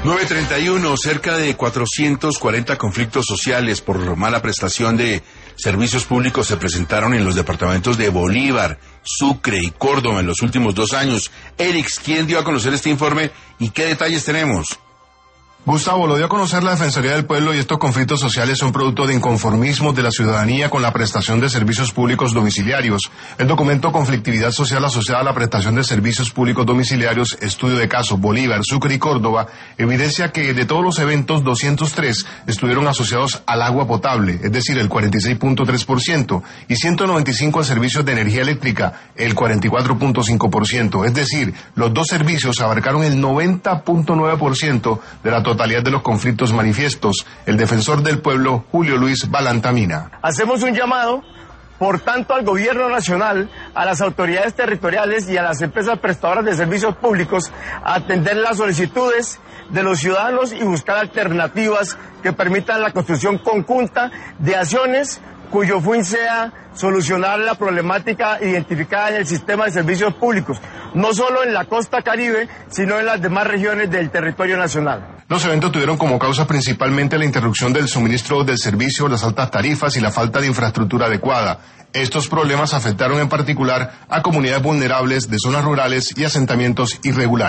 9:31, cerca de 440 conflictos sociales por mala prestación de servicios públicos se presentaron en los departamentos de Bolívar, Sucre y Córdoba en los últimos 2 años. Erix, ¿quién dio a conocer este informe y qué detalles tenemos? Gustavo, lo dio a conocer la Defensoría del Pueblo y estos conflictos sociales son producto de inconformismos de la ciudadanía con la prestación de servicios públicos domiciliarios. El documento Conflictividad Social asociada a la prestación de servicios públicos domiciliarios, estudio de casos Bolívar, Sucre y Córdoba, evidencia que de todos los eventos, 203 estuvieron asociados al agua potable, es decir, el 46.3%, y 195 al servicio de energía eléctrica, el 44.5%, es decir, los dos servicios abarcaron el 90.9% de la totalidad de los conflictos manifiestos. El defensor del pueblo, Julio Luis Balantamina. Hacemos un llamado, por tanto, al gobierno nacional, a las autoridades territoriales y a las empresas prestadoras de servicios públicos a atender las solicitudes de los ciudadanos y buscar alternativas que permitan la construcción conjunta de acciones cuyo fin sea solucionar la problemática identificada en el sistema de servicios públicos, no solo en la costa Caribe, sino en las demás regiones del territorio nacional. Los eventos tuvieron como causa principalmente la interrupción del suministro del servicio, las altas tarifas y la falta de infraestructura adecuada. Estos problemas afectaron en particular a comunidades vulnerables de zonas rurales y asentamientos irregulares.